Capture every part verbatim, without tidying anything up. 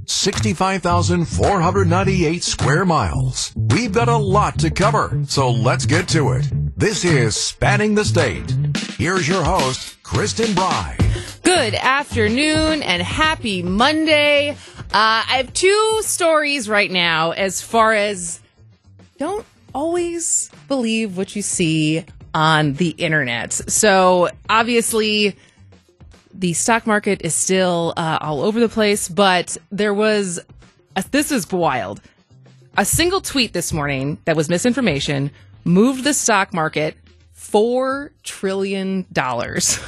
sixty-five thousand four hundred ninety-eight square miles. We've got a lot to cover, so let's get to it. This is Spanning the State. Here's your host, Kristen Bry. Good afternoon and happy Monday. Uh, I have two stories right now as far as don't always believe what you see on the internet. So obviously the stock market is still uh, all over the place, but there was, a, this is wild, a single tweet this morning that was misinformation moved the stock market four trillion dollars.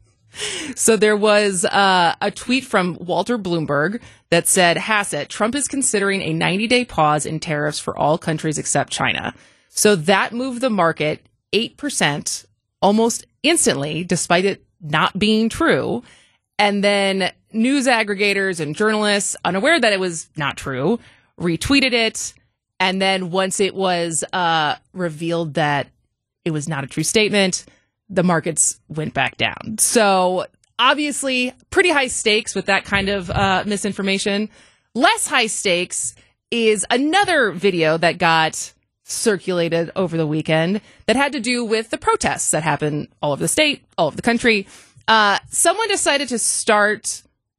So there was uh, a tweet from Walter Bloomberg that said, Hassett, Trump is considering a ninety-day pause in tariffs for all countries except China. So that moved the market eight percent almost instantly, despite it not being true. And then news aggregators and journalists, unaware that it was not true, retweeted it. And then once it was uh, revealed that it was not a true statement, the markets went back down. So obviously pretty high stakes with that kind of uh, misinformation. Less high stakes is another video that got circulated over the weekend that had to do with the protests that happened all over the state, all over the country. Uh, someone decided to start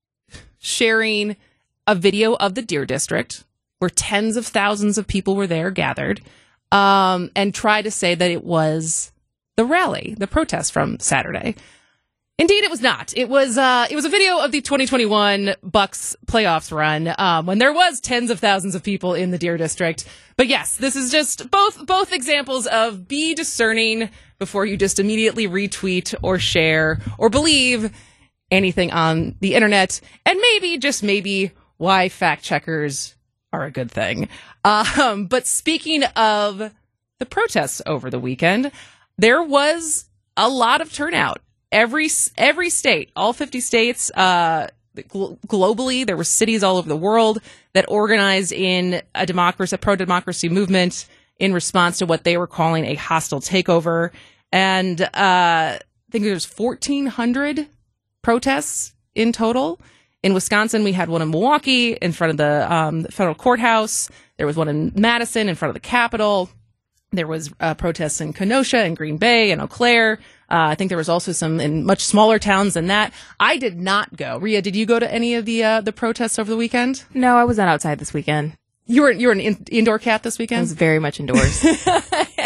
sharing a video of the Deer District where tens of thousands of people were there gathered, um, and try to say that it was the rally, the protest from Saturday. Indeed, it was not. It was uh, it was a video of the twenty twenty-one Bucks playoffs run um, when there was tens of thousands of people in the Deer District. But yes, this is just both both examples of be discerning before you just immediately retweet or share or believe anything on the internet, and maybe just maybe why fact checkers are a good thing. Um, but speaking of the protests over the weekend, there was a lot of turnout. Every every state, all fifty states, uh, gl- globally, there were cities all over the world that organized in a democracy, a pro-democracy movement in response to what they were calling a hostile takeover. And uh, I think there's fourteen hundred protests in total. In Wisconsin, we had one in Milwaukee in front of the um, federal courthouse. There was one in Madison in front of the Capitol. There was uh, protests in Kenosha and Green Bay and Eau Claire. Uh, I think there was also some in much smaller towns than that. I did not go. Rhea, did you go to any of the uh, the protests over the weekend? No, I was not outside this weekend. You were you were an in- indoor cat this weekend? I was very much indoors. and,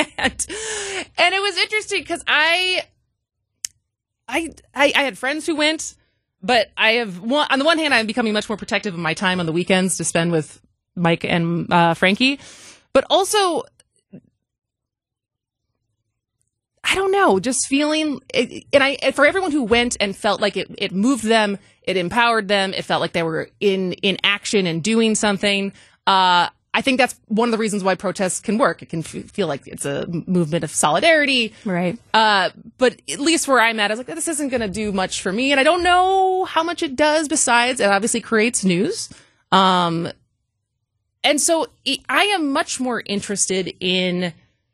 and it was interesting because I, I I I had friends who went, but I have one, on the one hand I'm becoming much more protective of my time on the weekends to spend with Mike and uh, Frankie, but also, I don't know, just feeling, and I, for everyone who went and felt like it, it moved them, it empowered them, it felt like they were in, in action and doing something. Uh, I think that's one of the reasons why protests can work. It can f- feel like it's a movement of solidarity. Right. Uh, but at least where I'm at, I was like, this isn't going to do much for me. And I don't know how much it does besides it obviously creates news. Um, and so I am much more interested in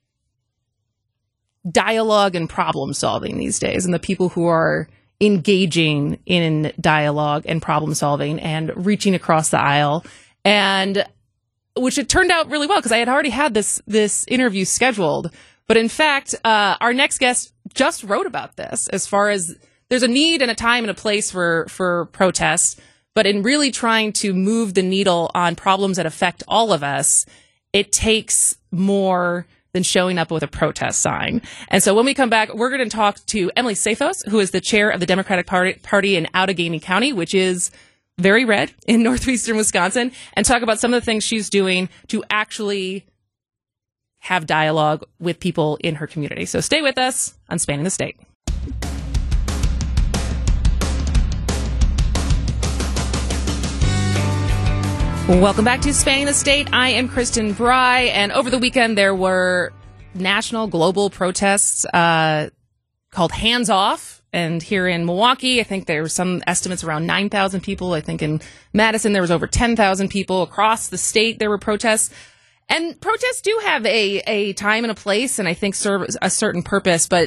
dialogue and problem solving these days, and the people who are engaging in dialogue and problem solving and reaching across the aisle, and which it turned out really well because I had already had this this interview scheduled. But in fact, uh, our next guest just wrote about this as far as there's a need and a time and a place for for protests, but in really trying to move the needle on problems that affect all of us, it takes more than showing up with a protest sign. And so when we come back, we're going to talk to Emily Safos, who is the chair of the Democratic Party, Party in Allegheny County, which is very red in northeastern Wisconsin, and talk about some of the things she's doing to actually have dialogue with people in her community. So stay with us on Spanning the State. Welcome back to Spanning the State. I am Kristen Bry, and over the weekend there were national, global protests uh, called Hands Off. And here in Milwaukee, I think there were some estimates around nine thousand people. I think in Madison there was over ten thousand people. Across the state there were protests. And protests do have a, a time and a place, and I think serve a certain purpose. But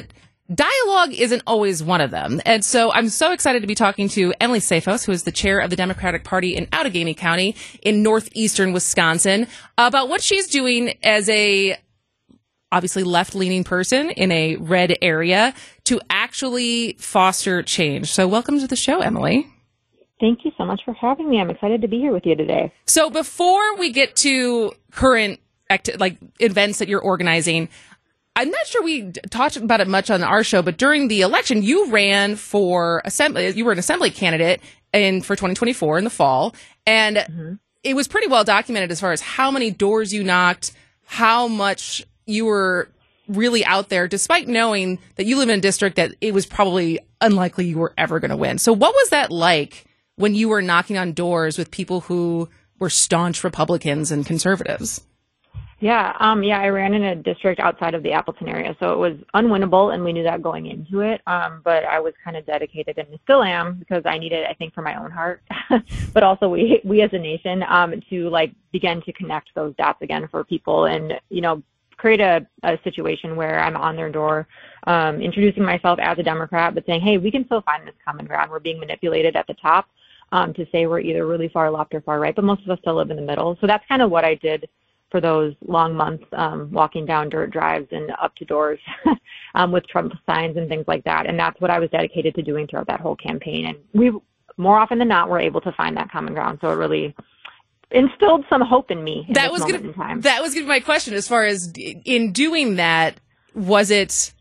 dialogue isn't always one of them. And so I'm so excited to be talking to Emily Safos, who is the chair of the Democratic Party in Outagamie County in northeastern Wisconsin, about what she's doing as a obviously left-leaning person in a red area to actually foster change. So welcome to the show, Emily. Thank you so much for having me. I'm excited to be here with you today. So before we get to current acti- like events that you're organizing, I'm not sure we talked about it much on our show, but during the election, you ran for assembly. You were an assembly candidate in for twenty twenty-four in the fall, and mm-hmm. it was pretty well documented as far as how many doors you knocked, how much you were really out there, despite knowing that you live in a district that it was probably unlikely you were ever going to win. So what was that like when you were knocking on doors with people who were staunch Republicans and conservatives? Yeah, um, yeah, I ran in a district outside of the Appleton area, so it was unwinnable, and we knew that going into it. Um, but I was kind of dedicated, and still am, because I needed, I think, for my own heart, but also we, we as a nation, um, to like begin to connect those dots again for people, and you know, create a, a situation where I'm on their door, um, introducing myself as a Democrat, but saying, hey, we can still find this common ground. We're being manipulated at the top um, to say we're either really far left or far right, but most of us still live in the middle. So that's kind of what I did for those long months, um, walking down dirt drives and up to doors um, with Trump signs and things like that. And that's what I was dedicated to doing throughout that whole campaign. And we, more often than not, were able to find that common ground. So it really instilled some hope in me. In that was gonna, that was gonna be my question. As far as in doing that, was it?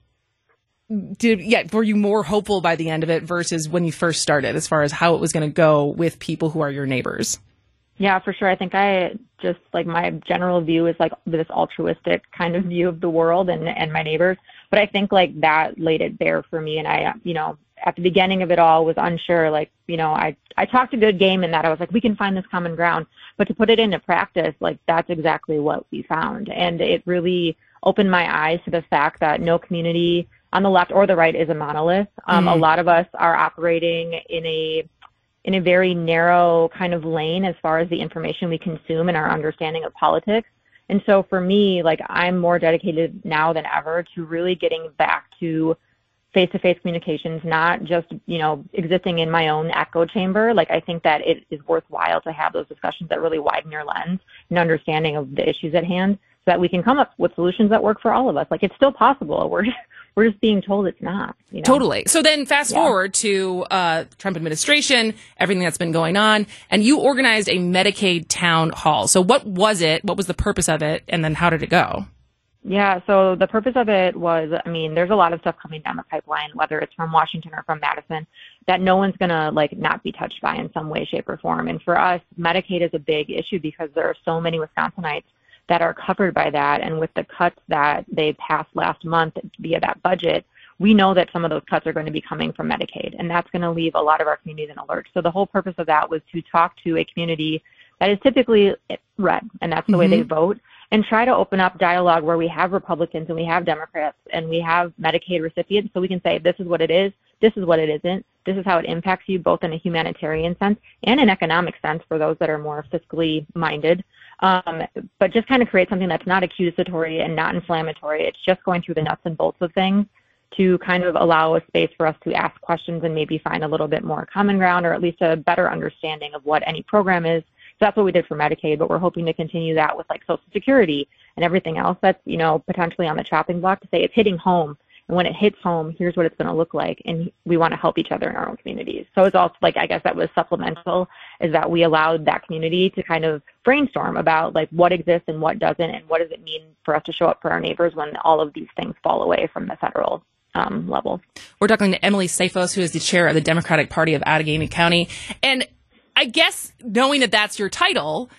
Did yeah? Were you more hopeful by the end of it versus when you first started, as far as how it was going to go with people who are your neighbors? Yeah, for sure. I think I just like my general view is like this altruistic kind of view of the world and, and my neighbors. But I think like that laid it bare for me. And I, you know, at the beginning of it all was unsure. Like, you know, I, I talked a good game in that I was like, we can find this common ground. But to put it into practice, like that's exactly what we found. And it really opened my eyes to the fact that no community on the left or the right is a monolith. Um, mm. A lot of us are operating in a in a very narrow kind of lane as far as the information we consume and our understanding of politics. And so for me, like I'm more dedicated now than ever to really getting back to face-to-face communications, not just, you know, existing in my own echo chamber. Like I think that it is worthwhile to have those discussions that really widen your lens and understanding of the issues at hand so that we can come up with solutions that work for all of us. Like it's still possible. We're We're just being told it's not. You know? Totally. So then fast yeah. forward to uh, Trump administration, everything that's been going on, and you organized a Medicaid town hall. So what was it? What was the purpose of it? And then how did it go? Yeah, so the purpose of it was, I mean, there's a lot of stuff coming down the pipeline, whether it's from Washington or from Madison, that no one's going to, like, not be touched by in some way, shape, or form. And for us, Medicaid is a big issue because there are so many Wisconsinites that are covered by that. And with the cuts that they passed last month via that budget, we know that some of those cuts are going to be coming from Medicaid, and that's going to leave a lot of our communities in alert. So the whole purpose of that was to talk to a community that is typically red, and that's the mm-hmm. way they vote, and try to open up dialogue where we have Republicans and we have Democrats and we have Medicaid recipients, so we can say, this is what it is, this is what it isn't, this is how it impacts you, both in a humanitarian sense and an economic sense for those that are more fiscally minded. Um, but just kind of create something that's not accusatory and not inflammatory. It's just going through the nuts and bolts of things to kind of allow a space for us to ask questions and maybe find a little bit more common ground, or at least a better understanding of what any program is. So that's what we did for Medicaid, but we're hoping to continue that with like Social Security and everything else that's, you know, potentially on the chopping block, to say it's hitting home. And when it hits home, here's what it's going to look like. And we want to help each other in our own communities. So it's also like, I guess that was supplemental, is that we allowed that community to kind of brainstorm about like what exists and what doesn't, and what does it mean for us to show up for our neighbors when all of these things fall away from the federal um, level. We're talking to Emily Safos, who is the chair of the Democratic Party of Outagamie County. And I guess knowing that that's your title,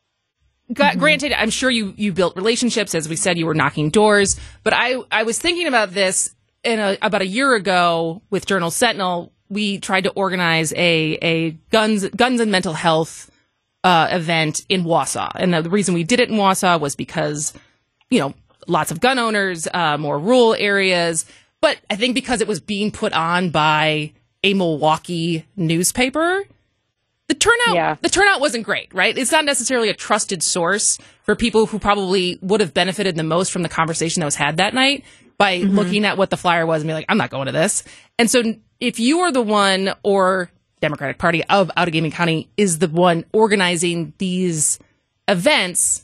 mm-hmm. granted, I'm sure you, you built relationships. As we said, you were knocking doors. But I, I was thinking about this in a, about a year ago with Journal Sentinel. We tried to organize a, a guns, guns and mental health uh, event in Wausau. And the, the reason we did it in Wausau was because, you know, lots of gun owners, uh, more rural areas. But I think because it was being put on by a Milwaukee newspaper, the turnout, yeah. the turnout wasn't great, right? It's not necessarily a trusted source for people who probably would have benefited the most from the conversation that was had that night. by Mm-hmm. looking at what the flyer was and be like, I'm not going to this. And so if you are the one, or Democratic Party of Outagamie County is the one organizing these events,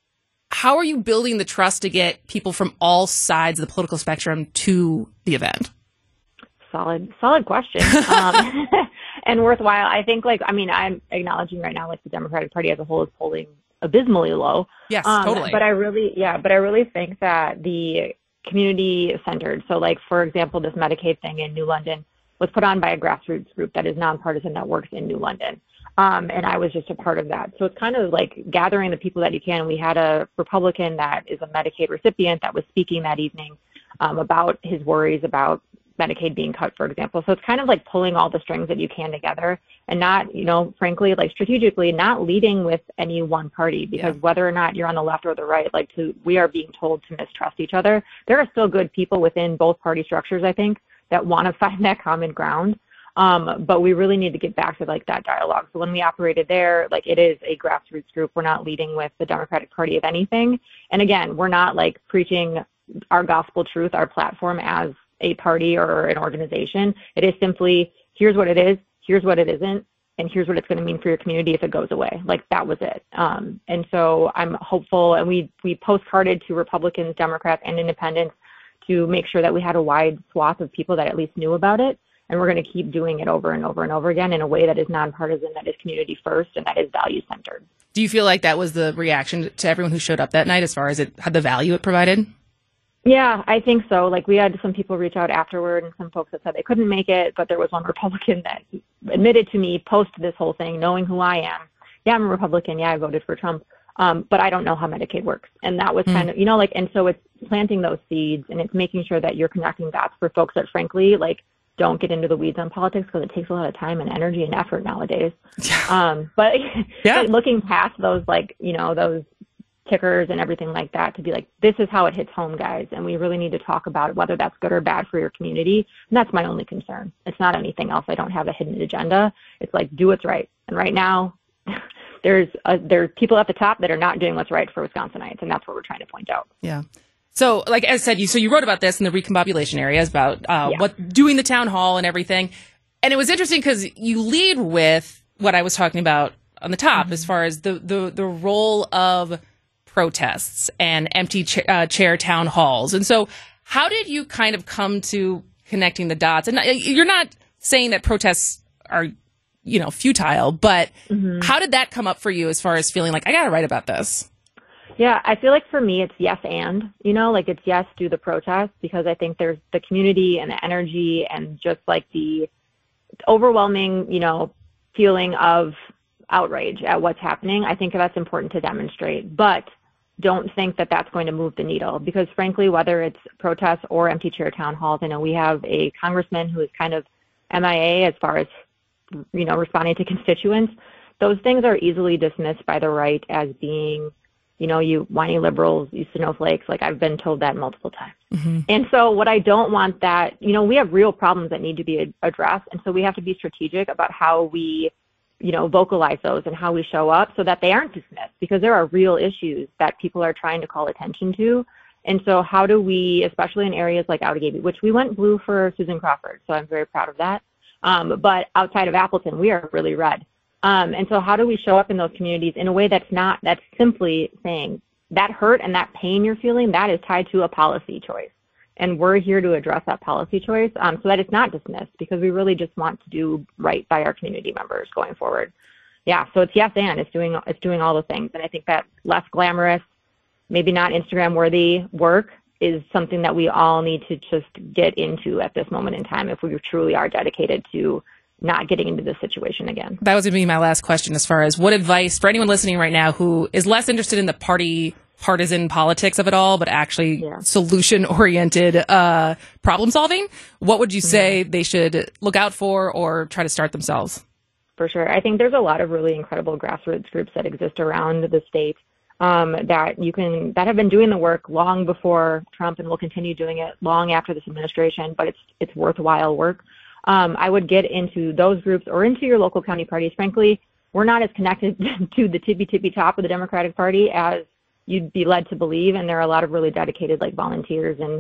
how are you building the trust to get people from all sides of the political spectrum to the event? Solid, solid question. um, and worthwhile. I think, like, I mean, I'm acknowledging right now, like, the Democratic Party as a whole is polling abysmally low. Yes, um, totally. But I really, yeah, but I really think that the community centered. So, like, for example, this Medicaid thing in New London was put on by a grassroots group that is nonpartisan that works in New London. Um, and I was just a part of that. So it's kind of like gathering the people that you can. We had a Republican that is a Medicaid recipient that was speaking that evening um, about his worries about Medicaid being cut, for example. So it's kind of like pulling all the strings that you can together and not, you know, frankly, like strategically not leading with any one party, because Yeah. whether or not you're on the left or the right, like to, we are being told to mistrust each other. There are still good people within both party structures, I think, that want to find that common ground. Um, but we really need to get back to like that dialogue. So when we operated there, like it is a grassroots group. We're not leading with the Democratic Party of anything. And again, we're not like preaching our gospel truth, our platform as a party or an organization. It is simply, here's what it is, here's what it isn't, and here's what it's going to mean for your community if it goes away. Like that was it. Um, and so I'm hopeful, and we, we postcarded to Republicans, Democrats, and independents to make sure that we had a wide swath of people that at least knew about it. And we're going to keep doing it over and over and over again in a way that is nonpartisan, that is community first, and that is value centered. Do you feel like that was the reaction to everyone who showed up that night as far as it had the value it provided? Yeah, I think so. Like we had some people reach out afterward and some folks that said they couldn't make it, but there was one Republican that admitted to me post this whole thing, knowing who I am. Yeah, I'm a Republican. Yeah, I voted for Trump. Um, but I don't know how Medicaid works. And that was Mm. kind of, you know, like, and so it's planting those seeds and it's making sure that you're connecting dots for folks that frankly, like, don't get into the weeds on politics because it takes a lot of time and energy and effort nowadays. Um, but, Yeah. but looking past those, like, you know, those tickers and everything like that to be like, this is how it hits home, guys. And we really need to talk about whether that's good or bad for your community. And that's my only concern. It's not anything else. I don't have a hidden agenda. It's like, do what's right. And right now, there's a, there's people at the top that are not doing what's right for Wisconsinites. And that's what we're trying to point out. Yeah. So, like I said, you so you wrote about this in the recombobulation areas about uh, Yeah. what doing the town hall and everything, and it was interesting because you lead with what I was talking about on the top, Mm-hmm. as far as the the the role of protests and empty cha- uh, chair town halls. And so, how did you kind of come to connecting the dots? And uh, you're not saying that protests are, you know, futile, but Mm-hmm. how did that come up for you as far as feeling like I got to write about this? Yeah, I feel like for me, it's yes and, you know, like it's yes, do the protest, because I think there's the community and the energy and just like the overwhelming, you know, feeling of outrage at what's happening. I think that's important to demonstrate, but don't think that that's going to move the needle, because frankly, whether it's protests or empty chair town halls, I know we have a congressman who is kind of M I A as far as, you know, responding to constituents. Those things are easily dismissed by the right as being, you know, you whiny liberals, you snowflakes. Like I've been told that multiple times. Mm-hmm. And so what I don't want that, you know, we have real problems that need to be addressed. And so we have to be strategic about how we, you know, vocalize those and how we show up so that they aren't dismissed, because there are real issues that people are trying to call attention to. And so how do we, especially in areas like Outagamie, which we went blue for Susan Crawford, so I'm very proud of that. Um, but outside of Appleton, we are really red. Um, and so how do we show up in those communities in a way that's not, that's simply saying that hurt and that pain you're feeling, that is tied to a policy choice. And we're here to address that policy choice um, so that it's not dismissed, because we really just want to do right by our community members going forward. Yeah, so it's yes and, it's doing, it's doing all the things. And I think that less glamorous, maybe not Instagram worthy work is something that we all need to just get into at this moment in time if we truly are dedicated to not getting into this situation again. That was going to be my last question, as far as what advice for anyone listening right now who is less interested in the party partisan politics of it all, but actually Yeah. solution oriented uh, problem solving. What would you say they should look out for or try to start themselves? For sure. I think there's a lot of really incredible grassroots groups that exist around the state um, that you can, that have been doing the work long before Trump and will continue doing it long after this administration, but it's, it's worthwhile work. Um, I would get into those groups or into your local county parties. Frankly, we're not as connected to the tippy tippy top of the Democratic Party as you'd be led to believe. And there are a lot of really dedicated like volunteers and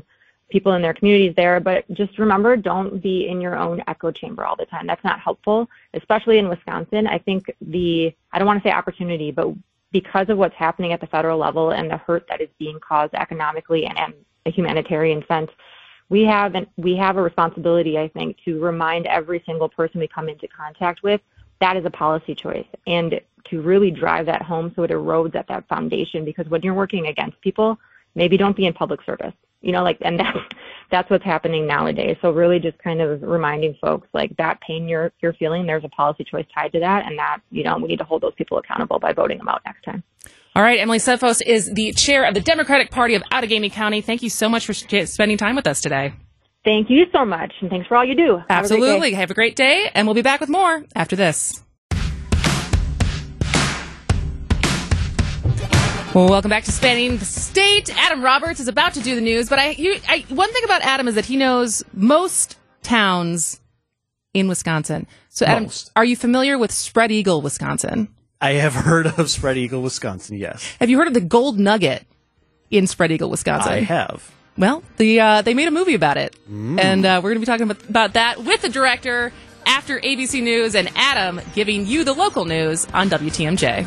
people in their communities there. But just remember, don't be in your own echo chamber all the time. That's not helpful, especially in Wisconsin. I think the, I don't want to say opportunity, but because of what's happening at the federal level and the hurt that is being caused economically and in a humanitarian sense, we have an, we have a responsibility, I think, to remind every single person we come into contact with that is a policy choice, and to really drive that home so it erodes at that foundation. Because when you're working against people, maybe don't be in public service, you know, like, and that's, that's what's happening nowadays. So really just kind of reminding folks, like, that pain you're, you're feeling, there's a policy choice tied to that, and that, you know, we need to hold those people accountable by voting them out next time. All right, Emily Sedfos is the chair of the Democratic Party of Outagamie County. Thank you so much for spending time with us today. Thank you so much, and thanks for all you do. Have Absolutely. A Have a great day, and we'll be back with more after this. Well, welcome back to Spanning the State. Adam Roberts is about to do the news, but I, you, I, one thing about Adam is that he knows most towns in Wisconsin. So, Adam, Most. Are you familiar with Spread Eagle, Wisconsin? I have heard of Spread Eagle, Wisconsin, yes. Have you heard of the Gold Nugget in Spread Eagle, Wisconsin? I have. Well, the uh, they made a movie about it, mm. and uh, we're going to be talking about, about that with the director after A B C News, and Adam giving you the local news on W T M J.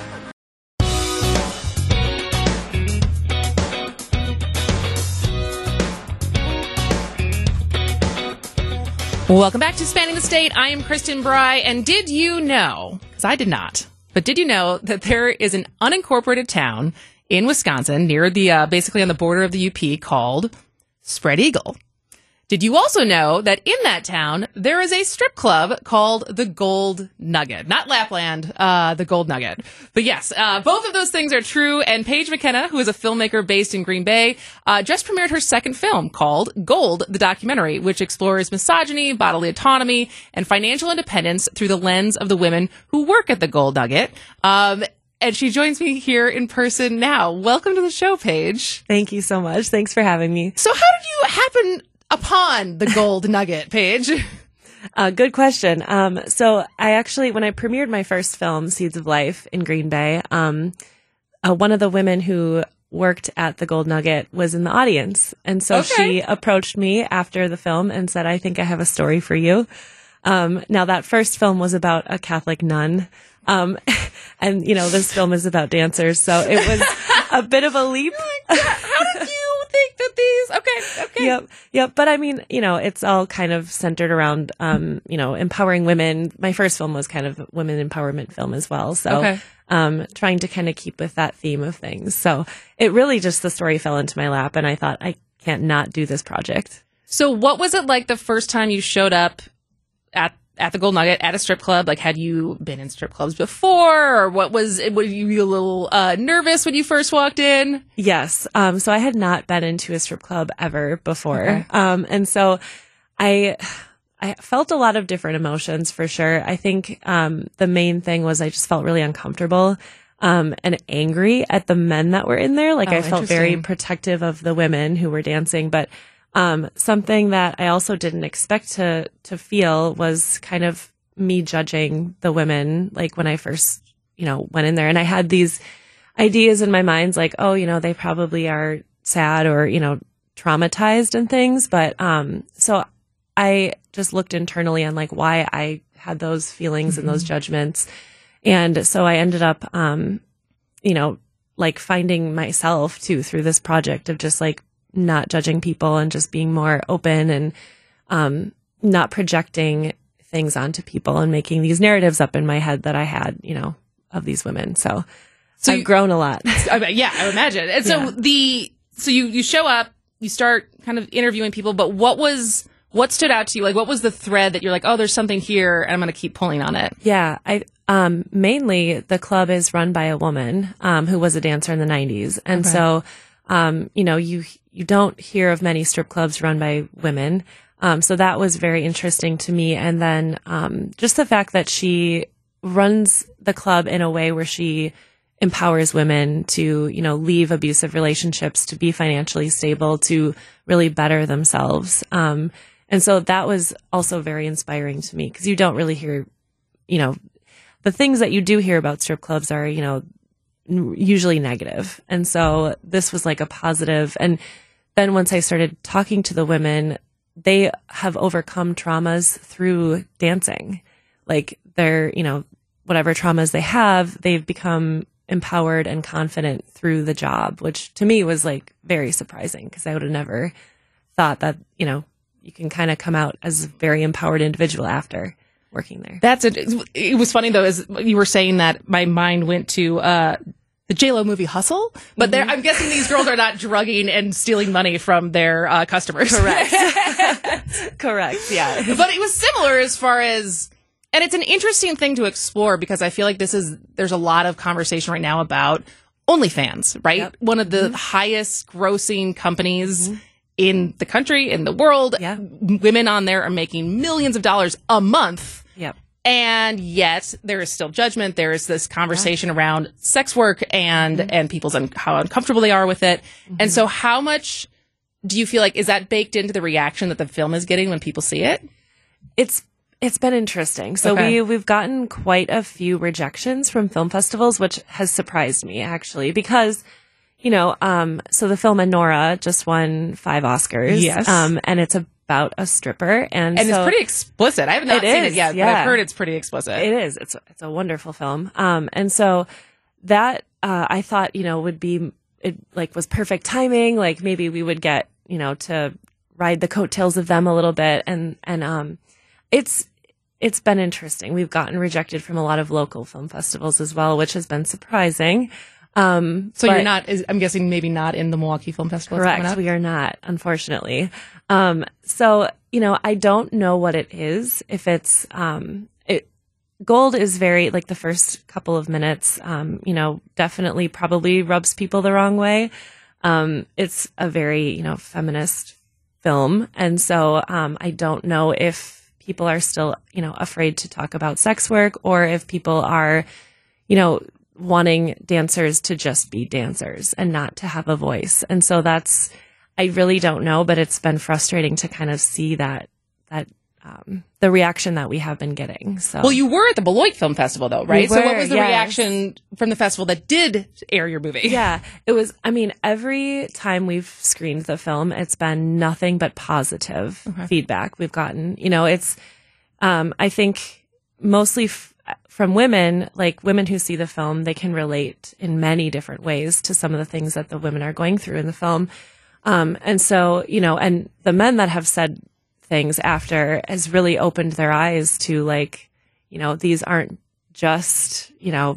Welcome back to Spanning the State. I am Kristen Bry, and did you know, because I did not, but did you know that there is an unincorporated town in Wisconsin near the, uh, basically on the border of the U P called Spread Eagle? Did you also know that in that town, there is a strip club called the Gold Nugget? Not Lapland, uh, the Gold Nugget. But yes, uh, both of those things are true. And Paige McKenna, who is a filmmaker based in Green Bay, uh, just premiered her second film called Gold, the documentary, which explores misogyny, bodily autonomy, and financial independence through the lens of the women who work at the Gold Nugget. Um, and she joins me here in person now. Welcome to the show, Paige. Thank you so much. Thanks for having me. So how did you happen upon the Gold Nugget, Paige? Uh, good question. Um, so I actually, when I premiered my first film, Seeds of Life, in Green Bay, um, uh, one of the women who worked at the Gold Nugget was in the audience. And so Okay. she approached me after the film and said, I think I have a story for you. Um, now that first film was about a Catholic nun. Um, and you know, this film is about dancers. So it was a bit of a leap. How did you think that these? Okay, okay. Yep, yep. But I mean, you know, it's all kind of centered around, um, you know, empowering women. My first film was kind of a women empowerment film as well. So, Okay. um, trying to kind of keep with that theme of things. So it really just, the story fell into my lap and I thought, I can't not do this project. So what was it like the first time you showed up at at the Gold Nugget at a strip club? Like, had you been in strip clubs before, or what was it? Were you a little uh, nervous when you first walked in? Yes. Um, so I had not been into a strip club ever before. Okay. Um, and so I, I felt a lot of different emotions for sure. I think, um, the main thing was I just felt really uncomfortable, um, and angry at the men that were in there. Like Oh, I felt very interesting. protective of the women who were dancing, but, um, something that I also didn't expect to, to feel was kind of me judging the women, like when I first, you know, went in there. And I had these ideas in my mind, like, oh, you know, they probably are sad or, you know, traumatized and things. But, um, so I just looked internally on like why I had those feelings mm-hmm. and those judgments. And so I ended up, um, you know, like finding myself too through this project of just like not judging people and just being more open and, um, not projecting things onto people and making these narratives up in my head that I had, you know, of these women. So, So I've you- grown a lot. I mean, yeah, I would imagine. And so Yeah. the so you you show up, you start kind of interviewing people, but what was what stood out to you? Like, what was the thread that you're like, oh, there's something here, and I'm going to keep pulling on it? Yeah, I um mainly the club is run by a woman um who was a dancer in the nineties. And Okay. so um you know, you you don't hear of many strip clubs run by women. Um so that was very interesting to me, and then um just the fact that she runs the club in a way where she empowers women to, you know, leave abusive relationships, to be financially stable, to really better themselves. Um and so that was also very inspiring to me, because you don't really hear, you know, the things that you do hear about strip clubs are, you know, n- usually negative. And so this was like a positive, and then once I started talking to the women, they have overcome traumas through dancing. Like they're, you know, whatever traumas they have, they've become empowered and confident through the job, which to me was like very surprising because I would have never thought that, you know, you can kind of come out as a very empowered individual after working there. That's it. It was funny though, as you were saying that, my mind went to uh, the J-Lo movie Hustle, but mm-hmm. I'm guessing these girls are not drugging and stealing money from their uh, customers. Correct. Correct. Yeah. But it was similar as far as, and it's an interesting thing to explore because I feel like this is, there's a lot of conversation right now about OnlyFans, right? Yep. One of the mm-hmm. highest grossing companies mm-hmm. in the country, in the world. Yeah. Women on there are making millions of dollars a month. Yep. And yet there is still judgment. There is this conversation yeah. around sex work and, mm-hmm. and people's un- how uncomfortable they are with it. Mm-hmm. And so how much do you feel like, is that baked into the reaction that the film is getting when people see it? It's, it's been interesting. So Okay. we, we've gotten quite a few rejections from film festivals, which has surprised me actually, because, you know, um, so the film Anora just won five Oscars. Yes. Um, and it's about a stripper. And, And so, it's pretty explicit. I have not It seen is, it yet, yeah. but I've heard it's pretty explicit. It is. It's a, it's a wonderful film. Um, and so that uh, I thought, you know, would be it like was perfect timing. Like maybe we would get, you know, to ride the coattails of them a little bit. And and um, it's it's been interesting. We've gotten rejected from a lot of local film festivals as well, which has been surprising. Um, So but- you're not, is, I'm guessing maybe not in the Milwaukee Film Festival. that's coming Correct. up? We are not, unfortunately. Um, so, you know, I don't know what it is. If it's, um, it, Gold is very, like the first couple of minutes, um, you know, definitely probably rubs people the wrong way. Um, it's a very, you know, feminist film. And so, um, I don't know if people are still, you know, afraid to talk about sex work or if people are, you know, wanting dancers to just be dancers and not to have a voice. And so that's, I really don't know, but it's been frustrating to kind of see that, that, um, the reaction that we have been getting. So, Well, you were at the Beloit Film Festival though, right? We So what were, was the yes. reaction from the festival that did air your movie? yeah, it was, I mean, every time we've screened the film, it's been nothing but positive Okay. feedback we've gotten. You know, it's, um, I think mostly f- from women, like women who see the film, they can relate in many different ways to some of the things that the women are going through in the film. Um, and so, you know, and the men that have said things after has really opened their eyes to like, you know, these aren't just, you know,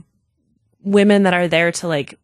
women that are there to like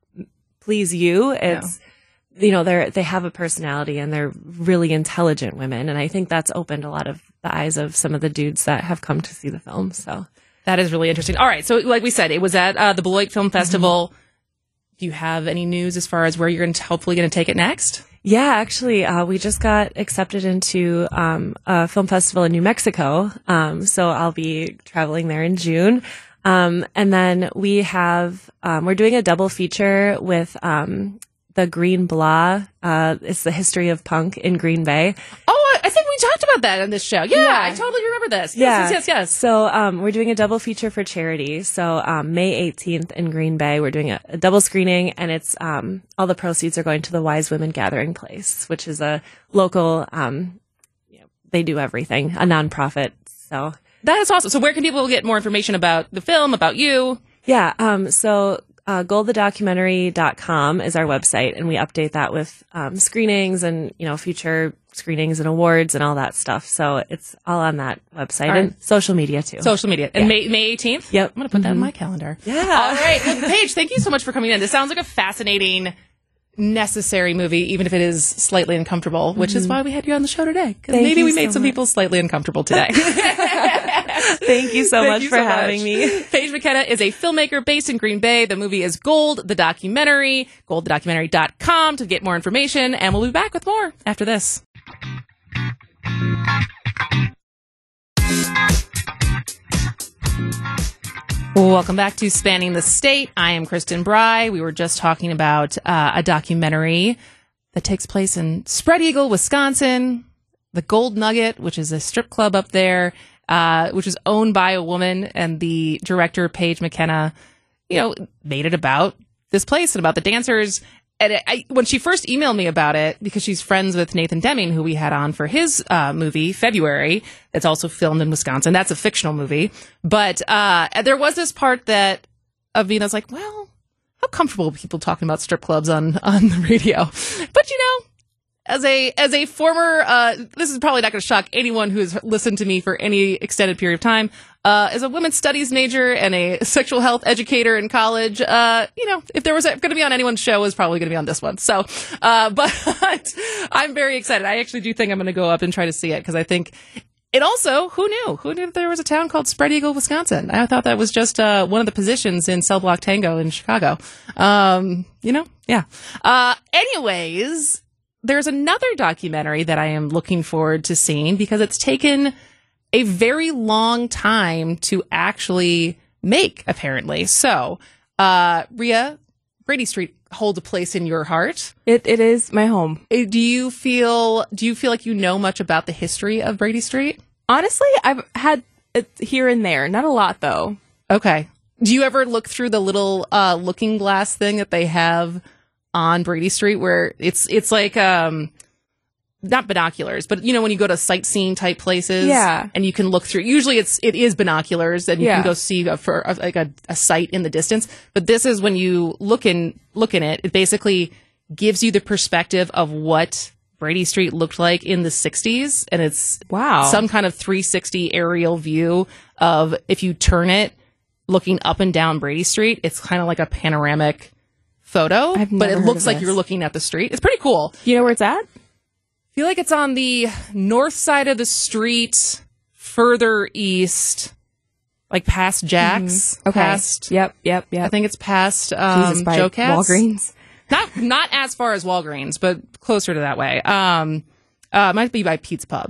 please you. It's, you know, they're, they have a personality and they're really intelligent women. And I think that's opened a lot of the eyes of some of the dudes that have come to see the film. So That is really interesting. All right. So like we said, it was at uh, the Beloit Film Festival. Mm-hmm. Do you have any news as far as where you're going to hopefully going to take it next? yeah, actually, uh, we just got accepted into um, a film festival in New Mexico. Um, so I'll be traveling there in June. Um, and then we have, um, we're doing a double feature with um, the Green Blah. Uh, it's the history of punk in Green Bay. Oh, I think we talked about that on this show. Yeah, Yeah. I totally remember this. Yes, Yeah. yes, yes, yes. So um, we're doing a double feature for charity. So um, May eighteenth in Green Bay, we're doing a, a double screening, and it's um, all the proceeds are going to the Wise Women Gathering Place, which is a local. Um, you know, they do everything, a nonprofit. So That is awesome. So where can people get more information about the film, about you? yeah, um, so. Uh, gold the documentary dot com is our website, and we update that with um, screenings and, you know, future screenings and awards and all that stuff. So it's all on that website All and right. social media too. Social media. And Yeah. May, May eighteenth? Yep. I'm going to put that in Mhm. my calendar. Yeah. All right. Well, Paige, thank you so much for coming in. This sounds like a fascinating, necessary movie, even if it is slightly uncomfortable, which is why we had you on the show today. Because Thank maybe you we made so some much. people slightly uncomfortable today. Thank you so Thank much you for so having much. me. Paige McKenna is a filmmaker based in Green Bay. The movie is Gold, the documentary, gold the documentary dot com to get more information. And we'll be back with more after this. Welcome back to Spanning the State. I am Kristen Bry. We were just talking about uh, a documentary that takes place in Spread Eagle, Wisconsin. The Gold Nugget, which is a strip club up there, uh, which is owned by a woman, and the director, Paige McKenna, you know, made it about this place and about the dancers. and I, when she first emailed me about it, because she's friends with Nathan Deming, who we had on for his uh, movie, February, that's also filmed in Wisconsin. That's a fictional movie. But uh, there was this part that Avina's like, well, how comfortable are people talking about strip clubs on, on the radio? But, you know, as a as a former, uh, this is probably not going to shock anyone who has listened to me for any extended period of time, uh, as a women's studies major and a sexual health educator in college, uh, you know, if there was going to be on anyone's show, it was probably going to be on this one. So, uh, but I'm very excited. I actually do think I'm going to go up and try to see it because I think it also, who knew? Who knew that there was a town called Spread Eagle, Wisconsin? I thought that was just uh, one of the positions in Cell Block Tango in Chicago. Um, you know, yeah. Uh, anyways, there's another documentary that I am looking forward to seeing because it's taken a very long time to actually make, apparently. So, uh, Rhea, Brady Street holds a place in your heart. It it is my home. Uh, Do you feel do you feel like you know much about the history of Brady Street? Honestly, I've had it here and there. Not a lot, though. Okay. Do you ever look through the little uh, looking glass thing that they have on Brady Street where it's it's like um not binoculars, but you know when you go to sightseeing type places, yeah, and you can look through. Usually it's it is binoculars, and you yeah. can go see a, for a, like a, a site in the distance. But this is when you look in look in it. It basically gives you the perspective of what Brady Street looked like in the sixties, and it's wow some kind of three sixty aerial view of if you turn it, looking up and down Brady Street. It's kind of like a panoramic photo, but it looks like you're looking at the street. It's pretty cool. You know where it's at? I feel like it's on the north side of the street, further east, like past Jack's. Mm-hmm. Okay. Past, yep, yep, yep. I think it's past um, Jesus, by Joe Katz. Walgreens. Not not as far as Walgreens, but closer to that way. Um, uh, it might be by Pete's Pub.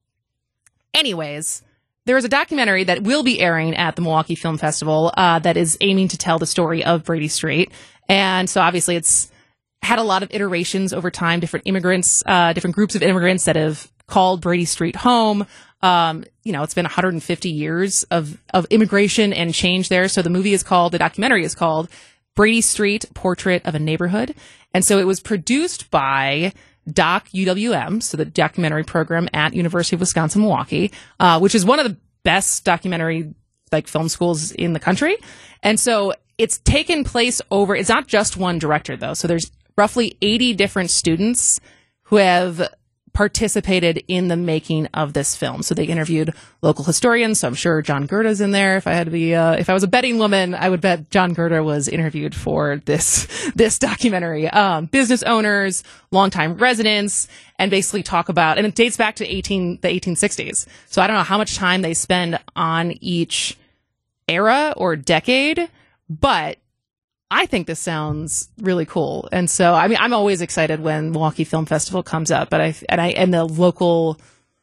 Anyways, there is a documentary that will be airing at the Milwaukee Film Festival uh, that is aiming to tell the story of Brady Street. And so obviously it's had a lot of iterations over time, different immigrants, uh, different groups of immigrants that have called Brady Street home. Um, you know, it's been one hundred fifty years of, of immigration and change there. So the movie is called, the documentary is called Brady Street, Portrait of a Neighborhood. And so it was produced by Doc U W M, so the documentary program at University of Wisconsin-Milwaukee, uh, which is one of the best documentary like film schools in the country. And so it's taken place over, it's not just one director though. So there's roughly eighty different students who have participated in the making of this film. So they interviewed local historians. So I'm sure John Gerda's in there. If I had to be, uh, if I was a betting woman, I would bet John Gerda was interviewed for this, this documentary. Um, business owners, longtime residents, and basically talk about, and it dates back to eighteen, the eighteen sixties. So I don't know how much time they spend on each era or decade, but I think this sounds really cool. And so, I mean, I'm always excited when Milwaukee Film Festival comes up, but I, and I, and the local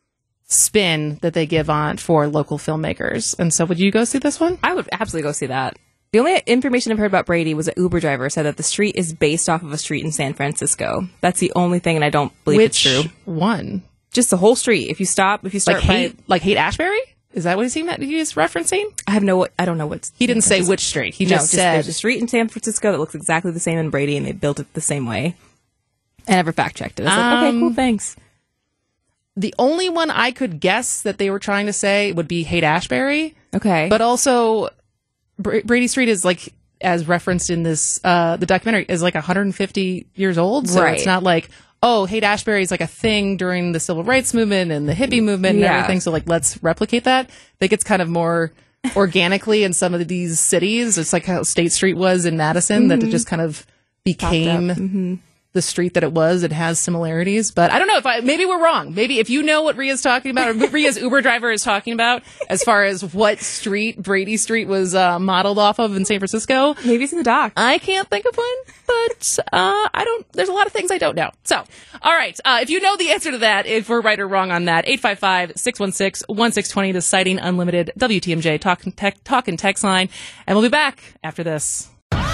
spin that they give on for local filmmakers. And so would you go see this one? I would absolutely go see that. The only information I've heard about Brady was an Uber driver said that the street is based off of a street in San Francisco. That's the only thing, and I don't believe Which it's true. one? Just the whole street. If you stop, if you start Like hate, by, like hate Ashbury? Is that what he's, he's referencing? I have no, I don't know what's. He didn't say which street. He no, just just said there's a street in San Francisco that looks exactly the same in Brady, and they built it the same way. I never fact checked it. I was like, okay, Um, cool, thanks. the only one I could guess that they were trying to say would be hate Ashbury. Okay, But also, Br- Brady Street is like, as referenced in this, uh, the documentary, is like one hundred fifty years old. So Right. it's not like, oh, hate Ashbury is like a thing during the civil rights movement and the hippie movement and Yeah. everything. So like, let's replicate that. I think it's kind of more organically in some of these cities. It's like how State Street was in Madison, that it just kind of became Mm-hmm. the street that it was. It has similarities, but I don't know if I, maybe we're wrong. Maybe if you know what Rhea's talking about, or Rhea's Uber driver is talking about as far as what street Brady Street was uh, modeled off of in San Francisco. maybe it's in the dock. I can't think of one, but uh, I don't, there's a lot of things I don't know. So, all right. Uh, if you know the answer to that, if we're right or wrong on that, eight five five, six one six, one six two zero, the Citing Unlimited W T M J talk and, tech, talk and text line. And we'll be back after this.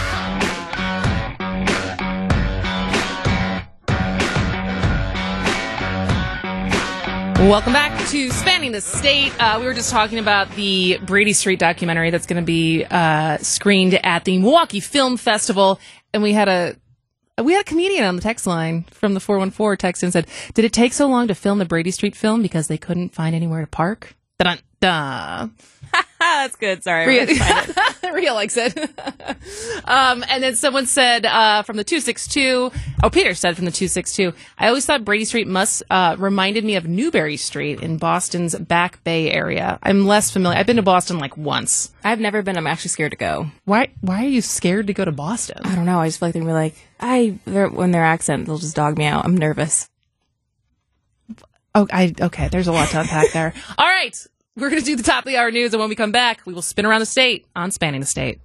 Welcome back to Spanning the State. Uh, we were just talking about the Brady Street documentary that's going to be uh, screened at the Milwaukee Film Festival, and we had a we had a comedian on the text line from the four one four text and said, did it take so long to film the Brady Street film because they couldn't find anywhere to park? Dun-dun-dun. That's good. Sorry. Rhea, Rhea likes it. um, and then someone said uh, from the two six two, oh, Peter said from the two six two, I always thought Brady Street must uh, reminded me of Newberry Street in Boston's Back Bay area. I'm less familiar. I've been to Boston like once. I've never been. I'm actually scared to go. Why Why are you scared to go to Boston? I don't know. I just feel like they're gonna be like, I, they're, when their accent, they'll just dog me out. I'm nervous. Oh, I okay. There's a lot to unpack there. All right. We're going to do the top of the hour news, and when we come back, we will spin around the state on Spanning the State.